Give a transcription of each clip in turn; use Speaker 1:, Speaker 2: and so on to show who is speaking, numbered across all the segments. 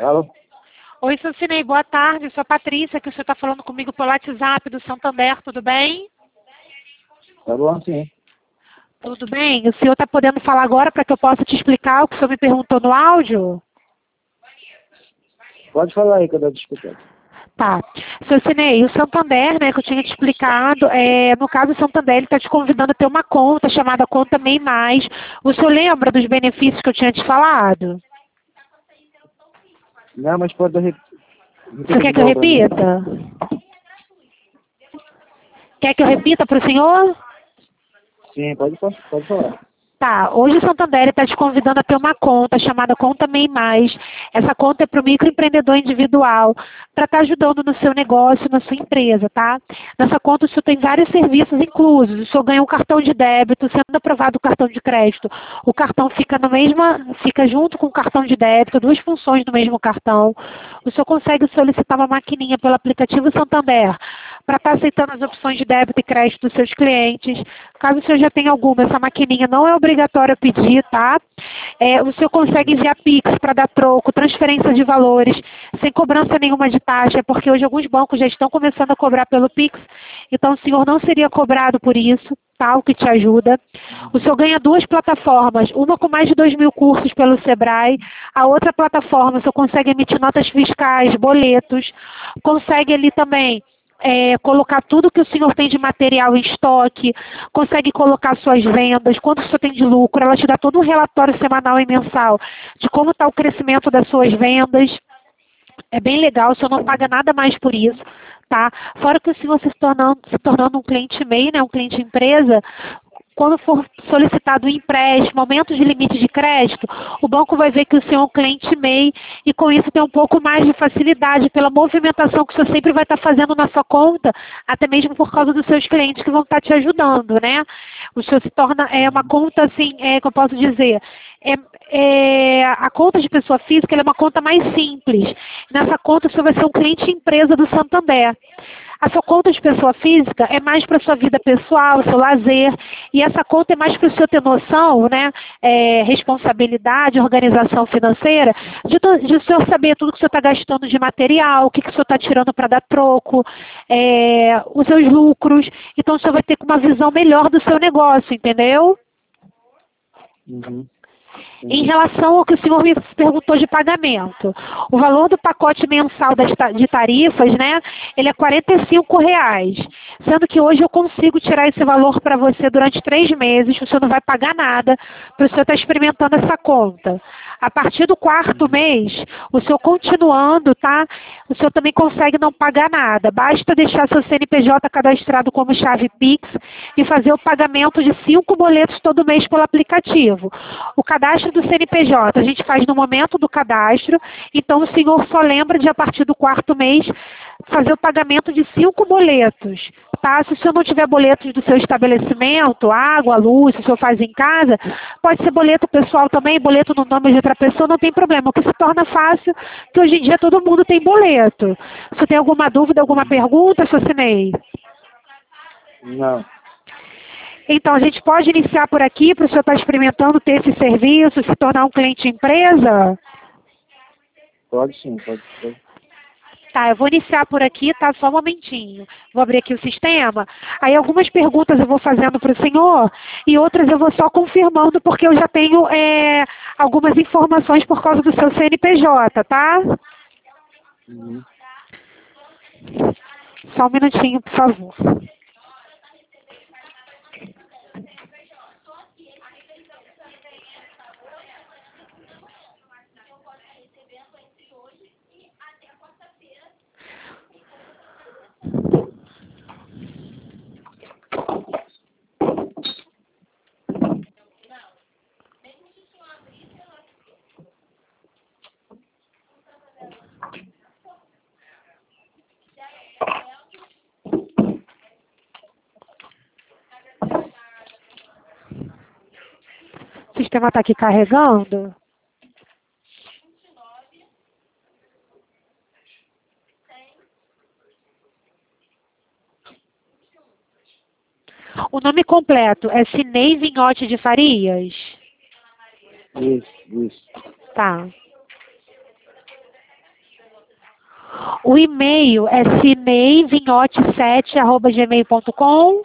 Speaker 1: Alô?
Speaker 2: Oi, seu Cinei, boa tarde. Sou a Patrícia, que o senhor está falando comigo pelo WhatsApp do Santander, tudo bem?
Speaker 1: Tá bom, sim.
Speaker 2: Tudo bem? O senhor está podendo falar agora para que eu possa te explicar o que o senhor me perguntou no áudio?
Speaker 1: Pode falar aí que eu estou te explicando.
Speaker 2: Tá. Seu Cinei, o Santander, né, que eu tinha te explicado, no caso o Santander, ele está te convidando a ter uma conta chamada Conta MEI Mais. O senhor lembra dos benefícios que eu tinha te falado?
Speaker 1: Não, mas pode
Speaker 2: O senhor quer que eu repita? Quer que eu repita para o senhor?
Speaker 1: Sim, pode falar.
Speaker 2: Tá, hoje o Santander está te convidando a ter uma conta chamada Conta MEI Mais. Essa conta é para o microempreendedor individual, para estar ajudando no seu negócio, na sua empresa, tá? Nessa conta o senhor tem vários serviços inclusos. O senhor ganha um cartão de débito, sendo aprovado o cartão de crédito. O cartão fica junto com o cartão de débito, duas funções do mesmo cartão. O senhor consegue solicitar uma maquininha pelo aplicativo Santander para estar aceitando as opções de débito e crédito dos seus clientes. Caso o senhor já tenha alguma, essa maquininha não é obrigatório pedir, tá? O senhor consegue enviar Pix para dar troco, transferência de valores, sem cobrança nenhuma de taxa, porque hoje alguns bancos já estão começando a cobrar pelo Pix, então o senhor não seria cobrado por isso, tá? O que te ajuda. O senhor ganha duas plataformas, uma com mais de 2.000 cursos pelo Sebrae, a outra plataforma o senhor consegue emitir notas fiscais, boletos, consegue ali também colocar tudo que o senhor tem de material em estoque, consegue colocar suas vendas, quanto o senhor tem de lucro, ela te dá todo um relatório semanal e mensal de como está o crescimento das suas vendas. É bem legal, o senhor não paga nada mais por isso, tá? Fora que o senhor se tornando um cliente MEI, né, um cliente empresa, quando for solicitado um empréstimo, aumento de limite de crédito, o banco vai ver que o senhor é um cliente MEI e com isso tem um pouco mais de facilidade pela movimentação que o senhor sempre vai estar fazendo na sua conta, até mesmo por causa dos seus clientes que vão estar te ajudando, né? O senhor se torna uma conta assim, que eu posso dizer, a conta de pessoa física ela é uma conta mais simples. Nessa conta o senhor vai ser um cliente empresa do Santander. A sua conta de pessoa física é mais para a sua vida pessoal, seu lazer, e essa conta é mais para o senhor ter noção, né, responsabilidade, organização financeira, de o senhor saber tudo que o senhor está gastando de material, o que o senhor está tirando para dar troco, os seus lucros. Então o senhor vai ter uma visão melhor do seu negócio, entendeu?
Speaker 1: Uhum.
Speaker 2: Em relação ao que o senhor me perguntou de pagamento, o valor do pacote mensal de tarifas, né, ele é R$ 45,00, sendo que hoje eu consigo tirar esse valor para você durante 3 meses, o senhor não vai pagar nada para o senhor estar experimentando essa conta. A partir do 4º mês, o senhor continuando, tá? O senhor também consegue não pagar nada. Basta deixar seu CNPJ cadastrado como chave Pix e fazer o pagamento de 5 boletos todo mês pelo aplicativo. O cadastro do CNPJ a gente faz no momento do cadastro, então o senhor só lembra de a partir do 4º mês fazer o pagamento de 5 boletos. Tá? Se o senhor não tiver boletos do seu estabelecimento, água, luz, se o senhor faz em casa, pode ser boleto pessoal também, boleto no nome de outra pessoa, não tem problema. O que se torna fácil, que hoje em dia todo mundo tem boleto. Se tem alguma dúvida, alguma pergunta, seu Cinei?
Speaker 1: Não.
Speaker 2: Então, a gente pode iniciar por aqui, para o senhor estar experimentando ter esse serviço, se tornar um cliente empresa?
Speaker 1: Pode sim, pode.
Speaker 2: Tá, eu vou iniciar por aqui, tá? Só um momentinho. Vou abrir aqui o sistema. Aí algumas perguntas eu vou fazendo para o senhor e outras eu vou só confirmando porque eu já tenho algumas informações por causa do seu CNPJ, tá?
Speaker 1: Uhum.
Speaker 2: Só um minutinho, por favor. O sistema está aqui carregando. O nome completo é Cinei Vinhote de Farias?
Speaker 1: Isso.
Speaker 2: Tá. O e-mail é cineivinhote7@gmail.com.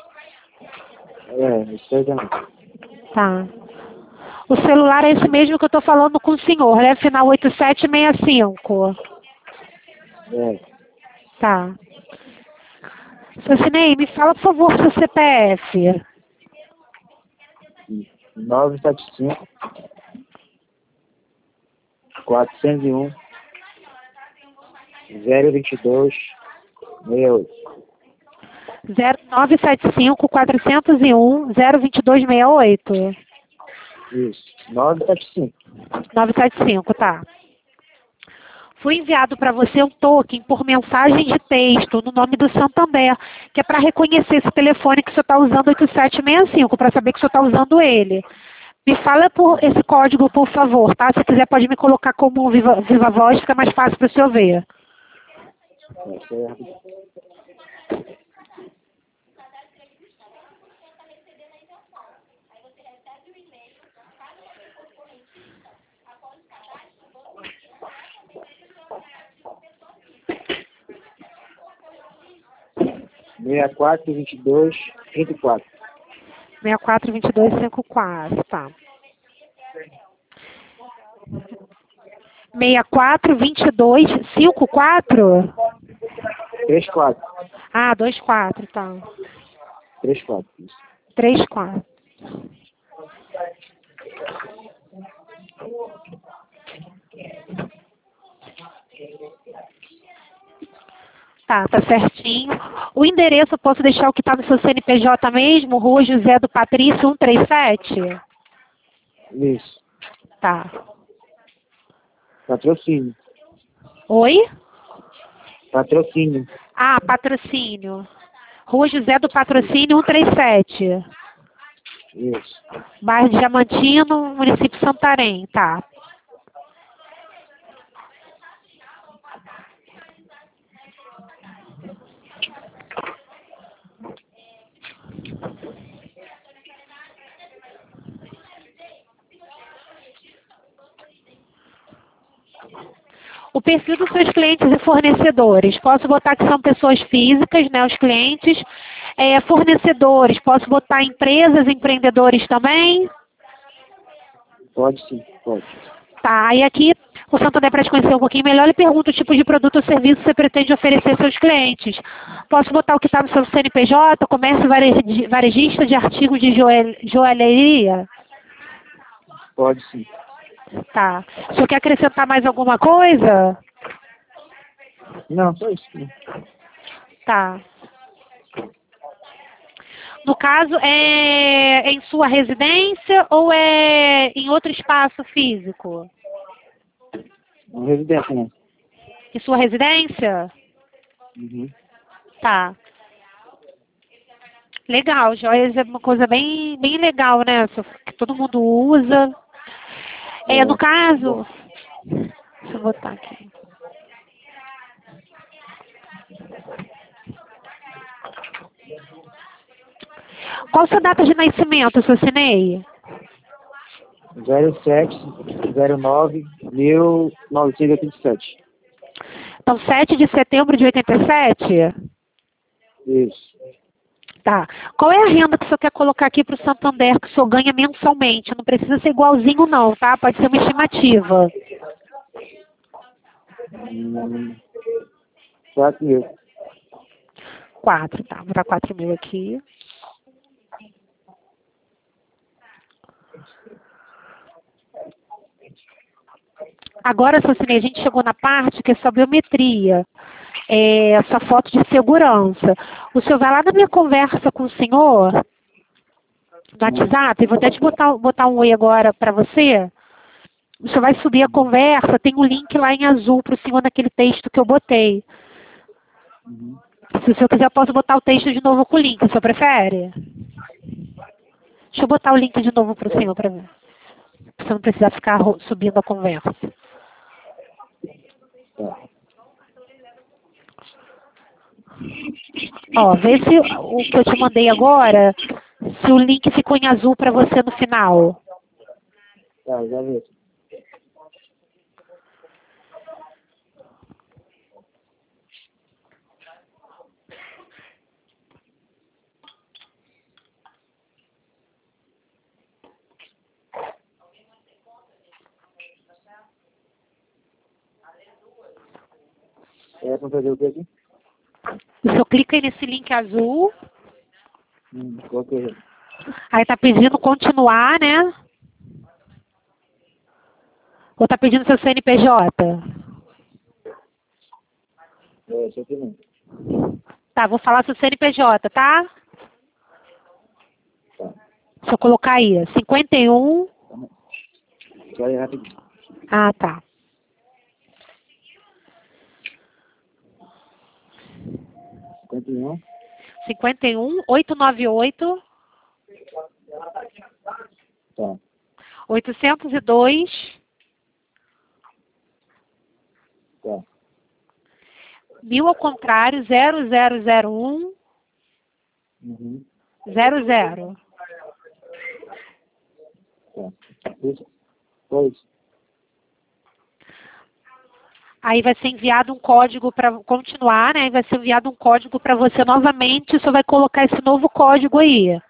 Speaker 1: Isso aí também.
Speaker 2: Tá. O celular é esse mesmo que eu estou falando com o senhor, né? Final 8765.
Speaker 1: É.
Speaker 2: Tá. Seu Cinei, me fala, por favor, seu CPF.
Speaker 1: 975 401 022 68.
Speaker 2: 0975 401 02268.
Speaker 1: Isso. 975.
Speaker 2: 975, tá. Foi enviado para você um token por mensagem de texto no nome do Santander, que é para reconhecer esse telefone que o senhor está usando, 8765, para saber que o senhor está usando ele. Me fala por esse código, por favor, tá? Se quiser pode me colocar como viva voz, fica mais fácil para o senhor ver.
Speaker 1: Tá certo. Meia 422 34.
Speaker 2: 642254, tá. 642254?
Speaker 1: 34.
Speaker 2: Ah, 24, tá.
Speaker 1: 34. Isso.
Speaker 2: 34. Tá certinho. O endereço eu posso deixar o que está no seu CNPJ mesmo? Rua José do Patrício 137?
Speaker 1: Isso.
Speaker 2: Tá.
Speaker 1: Patrocínio.
Speaker 2: Oi?
Speaker 1: Patrocínio.
Speaker 2: Ah, patrocínio. Rua José do Patrocínio 137.
Speaker 1: Isso.
Speaker 2: Bairro de Diamantino, município de Santarém. Tá. O perfil dos seus clientes e fornecedores. Posso botar que são pessoas físicas, né, os clientes. Fornecedores, posso botar empresas, empreendedores também?
Speaker 1: Pode sim, pode.
Speaker 2: Tá, e aqui o Santander, para te conhecer um pouquinho melhor, ele pergunta o tipo de produto ou serviço que você pretende oferecer aos seus clientes. Posso botar o que está no seu CNPJ, comércio varejista de artigos de joalheria?
Speaker 1: Pode sim.
Speaker 2: Tá. O senhor quer acrescentar mais alguma coisa?
Speaker 1: Não, só isso.
Speaker 2: Tá. No caso, é em sua residência ou é em outro espaço físico?
Speaker 1: Uma residência, né?
Speaker 2: Em sua residência?
Speaker 1: Uhum.
Speaker 2: Tá. Legal, joias é uma coisa bem legal, né? Que todo mundo usa. No caso, deixa eu botar aqui. Qual a sua data de nascimento, seu Cinei?
Speaker 1: 07/09/1987.
Speaker 2: Então, 7 de setembro de 87?
Speaker 1: Isso.
Speaker 2: Tá. Qual é a renda que o senhor quer colocar aqui para o Santander, que o senhor ganha mensalmente? Não precisa ser igualzinho não, tá? Pode ser uma estimativa.
Speaker 1: 4.000.
Speaker 2: 4, tá. Vou botar 4.000 aqui. Agora, seu Cinei, a gente chegou na parte que é sua biometria. Essa foto de segurança. O senhor vai lá na minha conversa com o senhor, no WhatsApp, vou até te botar um oi agora para você. O senhor vai subir a conversa, tem um link lá em azul para o senhor naquele texto que eu botei. Se o senhor quiser, eu posso botar o texto de novo com o link, o senhor prefere? Deixa eu botar o link de novo para o senhor, para você não precisar ficar subindo a conversa. Ó, vê se o que eu te mandei agora, se o link ficou em azul para você no final.
Speaker 1: Tá, já vi. É para fazer o que aqui?
Speaker 2: O senhor clica aí nesse link azul,
Speaker 1: Coloquei.
Speaker 2: aí tá pedindo continuar, né? Ou tá pedindo seu CNPJ?
Speaker 1: É, isso aqui não.
Speaker 2: Tá, vou falar seu CNPJ, tá?
Speaker 1: Tá.
Speaker 2: Deixa eu colocar aí, 51.
Speaker 1: Só aí rapidinho.
Speaker 2: Ah, tá.
Speaker 1: 51.
Speaker 2: 51 898
Speaker 1: Tá.
Speaker 2: 802
Speaker 1: Tá.
Speaker 2: 1000 ao contrário 0001
Speaker 1: Uhum.
Speaker 2: 00.
Speaker 1: Tá. Isso. Só isso.
Speaker 2: Aí vai ser enviado um código para continuar, né? Aí vai ser enviado um código para você novamente. Você vai colocar esse novo código aí.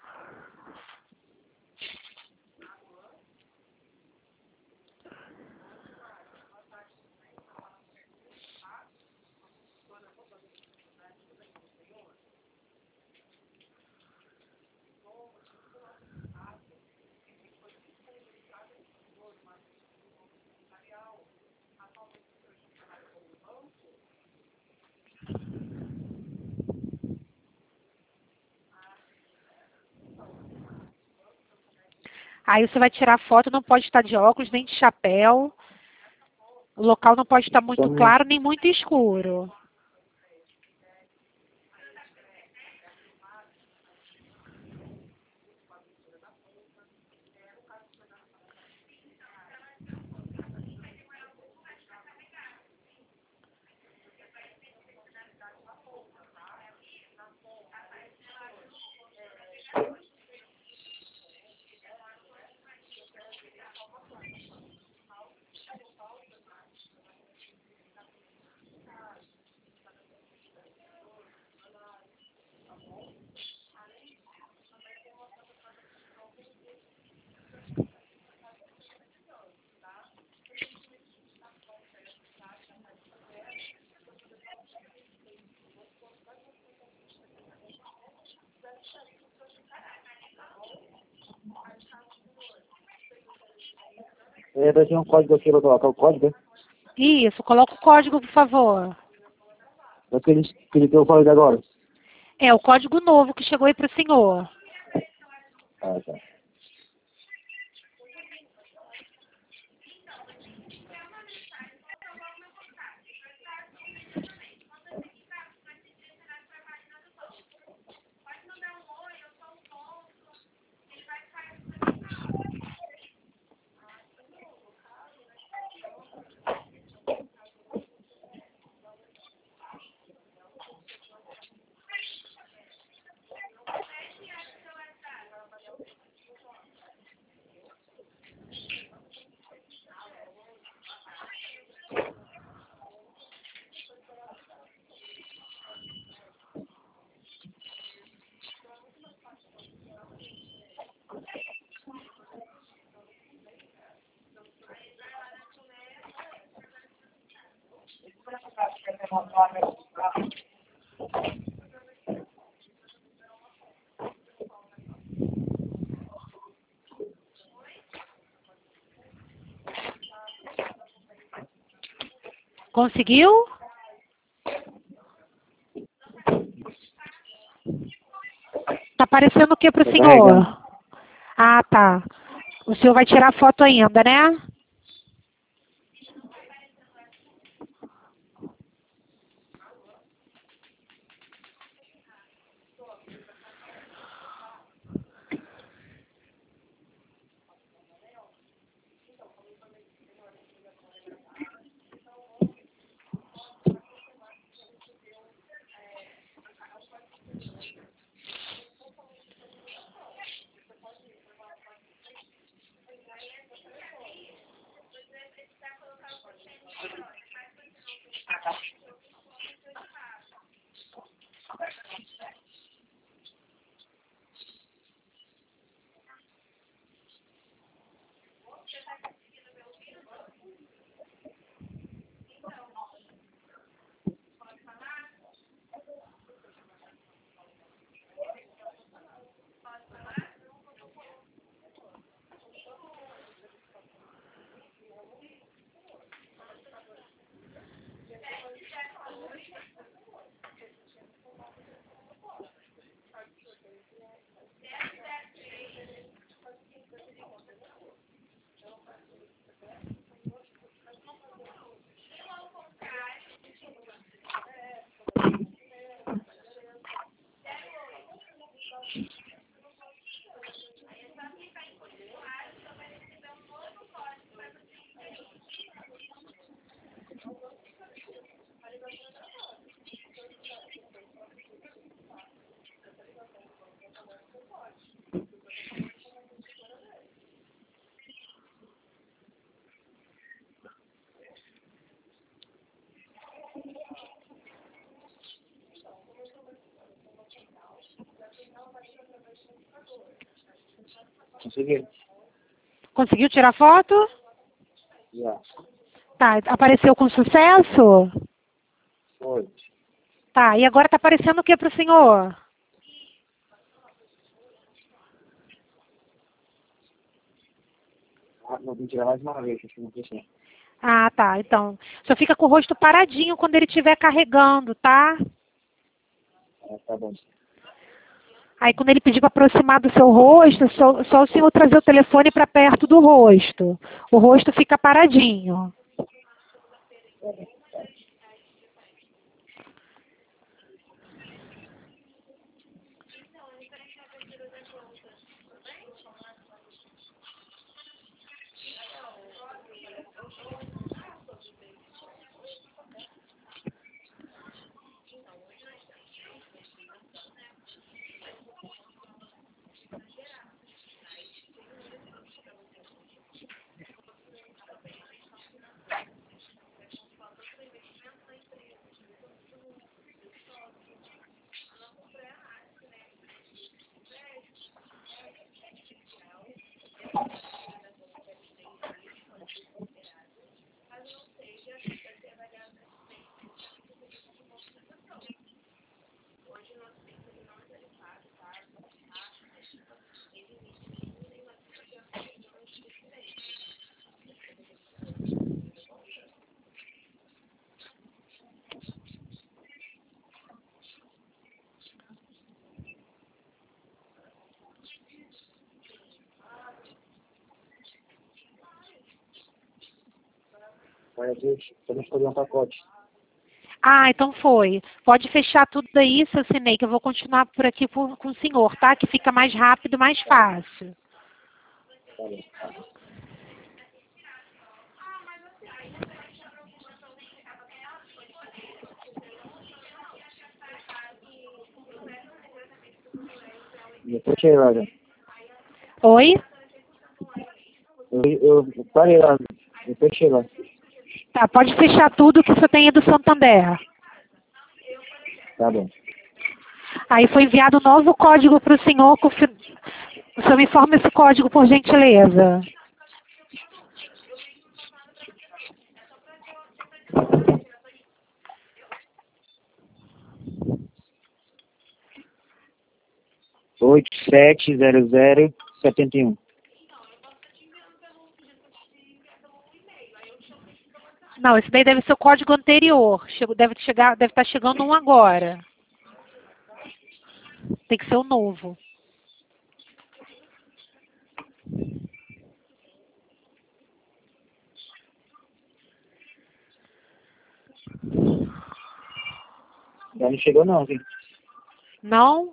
Speaker 2: Aí você vai tirar foto, não pode estar de óculos nem de chapéu. O local não pode estar muito claro nem muito escuro.
Speaker 1: É, vai ter um código aqui para colocar o código, né?
Speaker 2: Isso, coloca o código, por favor.
Speaker 1: Daquele que eu falei agora.
Speaker 2: É o código novo que chegou aí para o senhor.
Speaker 1: Ah, tá.
Speaker 2: Conseguiu? Tá aparecendo o que para o
Speaker 1: Tá carregando.
Speaker 2: senhor? Ah, tá. O senhor vai tirar foto ainda, né?
Speaker 1: Consegui.
Speaker 2: Conseguiu tirar foto?
Speaker 1: Já.
Speaker 2: Tá, apareceu com sucesso?
Speaker 1: Foi.
Speaker 2: Tá, e agora tá aparecendo o que pro senhor?
Speaker 1: Ah, vou tirar mais uma vez, acho que não precisa.
Speaker 2: Ah, tá, então. Só fica com o rosto paradinho quando ele estiver carregando, tá?
Speaker 1: Tá bom.
Speaker 2: Aí quando ele pedir para aproximar do seu rosto, só o senhor trazer o telefone para perto do rosto. O rosto fica paradinho.
Speaker 1: Vai aqui, podemos fazer um pacote.
Speaker 2: Ah, então foi. Pode fechar tudo aí, seu Cinei, que eu vou continuar por aqui com o senhor, tá? Que fica mais rápido, mais fácil.
Speaker 1: Tá bom. Eu fechei lá já.
Speaker 2: Oi?
Speaker 1: Eu parei lá. Eu fechei lá.
Speaker 2: Tá, pode fechar tudo que o senhor tem aí do Santander.
Speaker 1: Tá bom.
Speaker 2: Aí foi enviado um novo código para o senhor. O senhor me informa esse código, por gentileza.
Speaker 1: Oito, 870071.
Speaker 2: Não, esse daí deve ser o código anterior. Deve estar chegando um agora. Tem que ser o novo.
Speaker 1: Já não chegou não, viu?
Speaker 2: Não?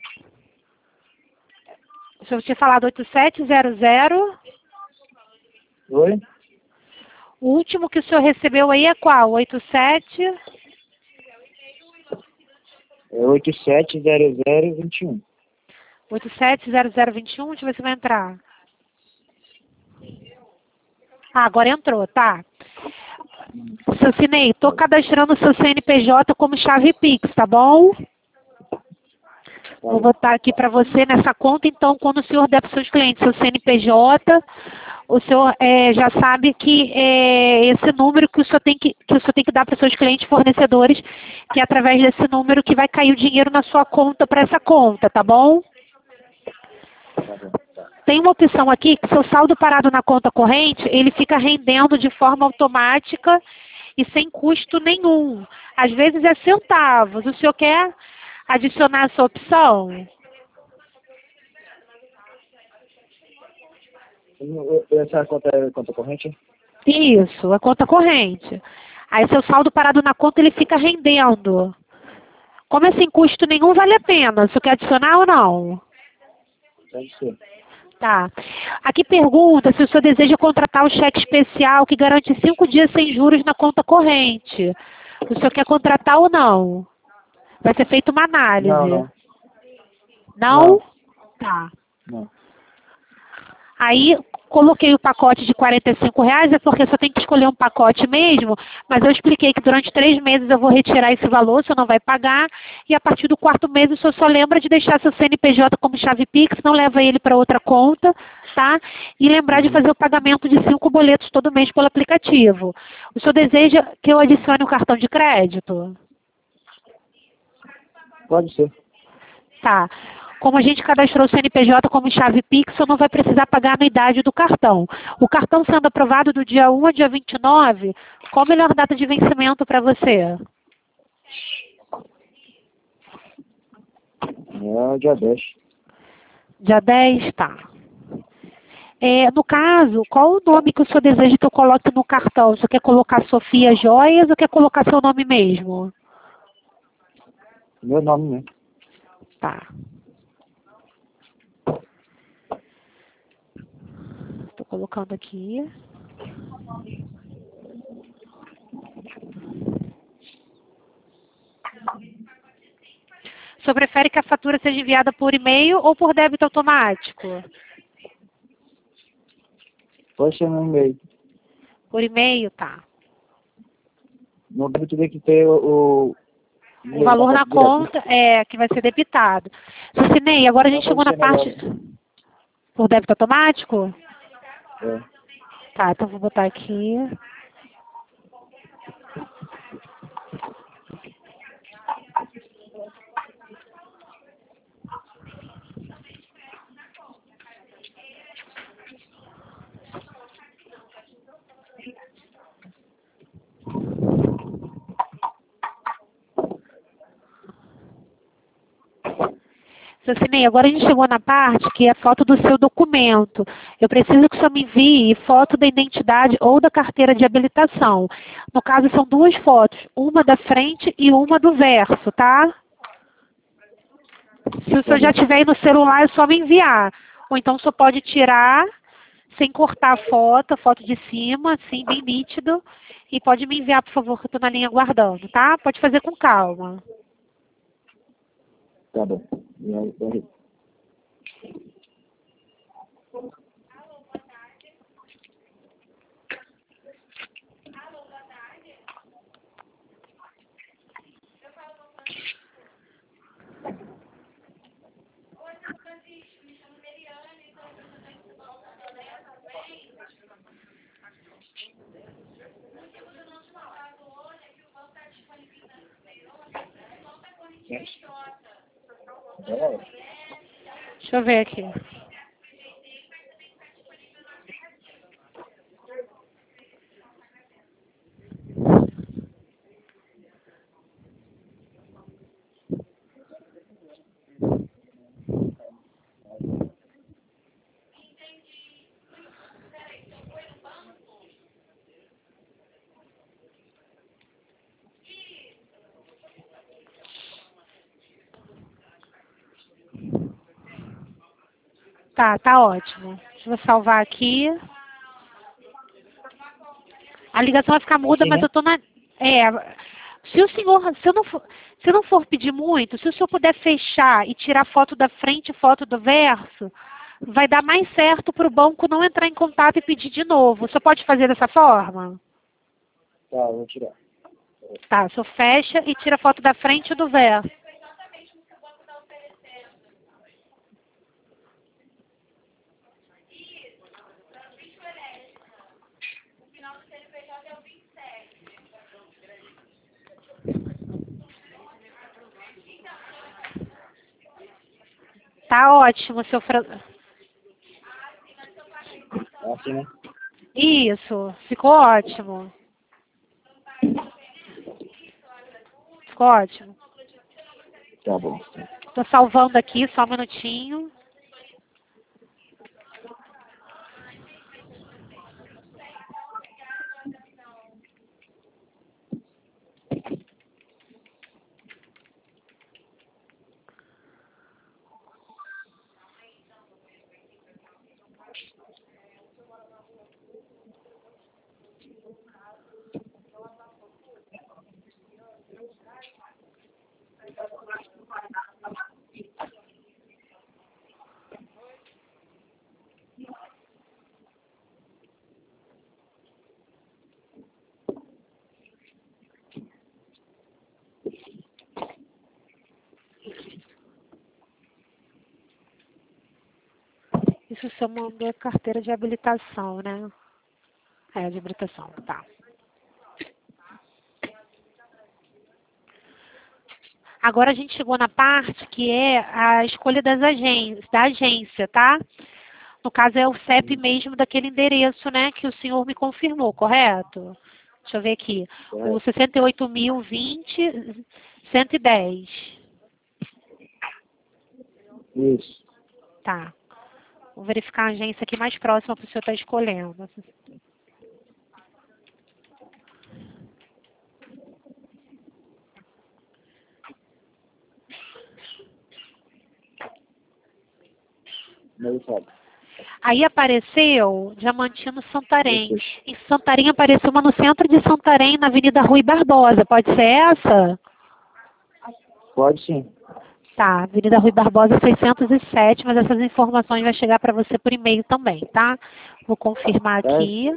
Speaker 2: O senhor tinha falado 8700.
Speaker 1: Oi?
Speaker 2: O último que o senhor recebeu aí é qual? 87?
Speaker 1: É 870021.
Speaker 2: 870021, deixa eu ver se vai entrar. Ah, agora entrou, tá. Seu Cinei, tô cadastrando o seu CNPJ como chave Pix, tá bom? Vou botar aqui para você nessa conta, então, quando o senhor der para os seus clientes seu CNPJ, o senhor já sabe que esse número que o senhor tem que dar para os seus clientes fornecedores, que é através desse número que vai cair o dinheiro na sua conta para essa conta, tá bom? Tem uma opção aqui que seu saldo parado na conta corrente, ele fica rendendo de forma automática e sem custo nenhum. Às vezes é centavos. O senhor quer adicionar essa opção?
Speaker 1: Essa conta é conta corrente?
Speaker 2: Isso, a conta corrente. Aí seu saldo parado na conta, ele fica rendendo. Como é sem custo nenhum, vale a pena. O senhor quer adicionar ou não?
Speaker 1: Deve ser.
Speaker 2: Tá. Aqui pergunta se o senhor deseja contratar o cheque especial que garante 5 dias sem juros na conta corrente. O senhor quer contratar ou não? Vai ser feita uma análise.
Speaker 1: Não.
Speaker 2: Não? Tá.
Speaker 1: Não.
Speaker 2: Aí, coloquei o pacote de R$ 45, é porque só tem que escolher um pacote mesmo, mas eu expliquei que durante 3 meses eu vou retirar esse valor, o senhor não vai pagar, e a partir do 4º mês o senhor só lembra de deixar seu CNPJ como chave Pix, não leva ele para outra conta, tá? E lembrar de fazer o pagamento de 5 boletos todo mês pelo aplicativo. O senhor deseja que eu adicione o cartão de crédito?
Speaker 1: Pode ser.
Speaker 2: Tá. Como a gente cadastrou o CNPJ como chave Pix, não vai precisar pagar a anuidade do cartão. O cartão sendo aprovado do dia 1 ao dia 29, qual a melhor data de vencimento para você?
Speaker 1: É o dia 10.
Speaker 2: Dia 10, tá. No caso, qual o nome que o senhor deseja que eu coloque no cartão? O senhor quer colocar Sofia Joias ou quer colocar seu nome mesmo?
Speaker 1: Meu nome mesmo.
Speaker 2: Tá. Estou colocando aqui. O senhor prefere que a fatura seja enviada por e-mail ou por débito automático?
Speaker 1: Pode ser no e-mail.
Speaker 2: Por e-mail, tá.
Speaker 1: No débito tem que ter o
Speaker 2: O valor na conta que vai ser debitado. Sucinei, agora a gente chegou na parte... Por débito automático?
Speaker 1: É.
Speaker 2: Tá, então vou botar aqui. Sucinei, agora a gente chegou na parte que é a foto do seu documento. Eu preciso que o senhor me envie foto da identidade ou da carteira de habilitação. No caso, são 2 fotos, uma da frente e uma do verso, tá? Se o senhor já tiver aí no celular, é só me enviar. Ou então o senhor pode tirar, sem cortar a foto de cima, assim, bem nítido. E pode me enviar, por favor, que eu estou na linha aguardando, tá? Pode fazer com calma.
Speaker 1: Tá bom. E aí?
Speaker 2: Deixa eu ver aqui. Tá ótimo. Deixa eu salvar aqui. A ligação vai ficar muda,
Speaker 1: Assim,
Speaker 2: mas
Speaker 1: né?
Speaker 2: eu tô na... Se o senhor, se eu não for pedir muito, se o senhor puder fechar e tirar foto da frente e foto do verso, vai dar mais certo para o banco não entrar em contato e pedir de novo. O senhor pode fazer dessa forma?
Speaker 1: Tá, vou tirar.
Speaker 2: Tá, o senhor fecha e tira a foto da frente e do verso. Tá ótimo, seu Fran...
Speaker 1: É assim, né?
Speaker 2: Isso, ficou ótimo. Ficou ótimo.
Speaker 1: Tá bom.
Speaker 2: Estou salvando aqui, só um minutinho. se o senhor mandou carteira de habilitação, né? É, de habilitação, tá. Agora a gente chegou na parte que é a escolha da agência, tá? No caso é o CEP mesmo daquele endereço, né, que o senhor me confirmou, correto? Deixa eu ver aqui. O 68.020.110.
Speaker 1: Isso.
Speaker 2: Tá. Vou verificar a agência aqui mais próxima para o senhor estar escolhendo.
Speaker 1: Não sabe.
Speaker 2: Aí apareceu Diamantino Santarém. Em Santarém apareceu uma no centro de Santarém, na Avenida Rui Barbosa. Pode ser essa?
Speaker 1: Pode sim.
Speaker 2: Tá, Avenida Rui Barbosa 607, mas essas informações vai chegar para você por e-mail também, tá? Vou confirmar aqui.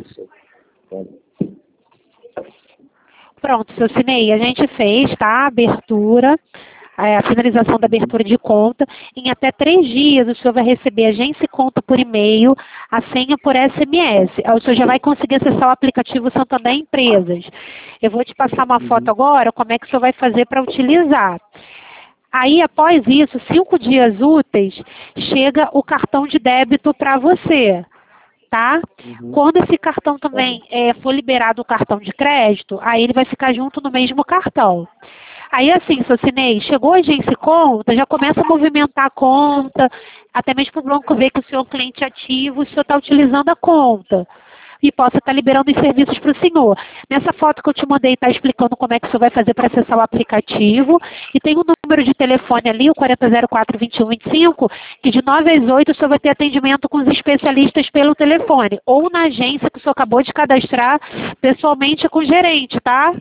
Speaker 2: Pronto, seu Cinei, a gente fez, tá? A abertura, a finalização da abertura de conta. Em até 3 dias o senhor vai receber agência e conta por e-mail, a senha por SMS. Aí o senhor já vai conseguir acessar o aplicativo Santander Empresas. Eu vou te passar uma foto agora, como é que o senhor vai fazer para utilizar. Aí, após isso, 5 dias úteis, chega o cartão de débito para você, tá? Quando esse cartão também for liberado o cartão de crédito, aí ele vai ficar junto no mesmo cartão. Aí, assim, seu Cinei, chegou a agência e conta, já começa a movimentar a conta, até mesmo para o banco ver que o senhor é um cliente ativo, o senhor está utilizando a conta. E possa estar liberando os serviços para o senhor. Nessa foto que eu te mandei, está explicando como é que o senhor vai fazer para acessar o aplicativo. E tem um número de telefone ali, o 4004-2125, que de 9 às 8 o senhor vai ter atendimento com os especialistas pelo telefone. Ou na agência que o senhor acabou de cadastrar, pessoalmente com o gerente, tá?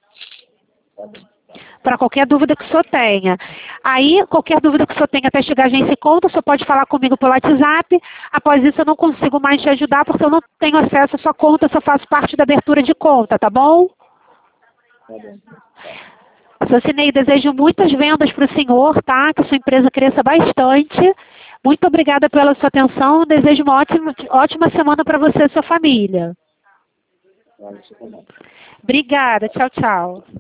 Speaker 2: Para qualquer dúvida que o senhor tenha. Aí, qualquer dúvida que o senhor tenha até chegar a agência e conta, o senhor pode falar comigo pelo WhatsApp. Após isso, eu não consigo mais te ajudar, porque eu não tenho acesso à sua conta, eu só faço parte da abertura de conta, tá bom?
Speaker 1: Tá bom.
Speaker 2: Seu Cinei, desejo muitas vendas para o senhor, tá? Que a sua empresa cresça bastante. Muito obrigada pela sua atenção. Desejo uma ótima semana para você e sua família.
Speaker 1: Vale, você também.
Speaker 2: Obrigada. Tchau, tchau.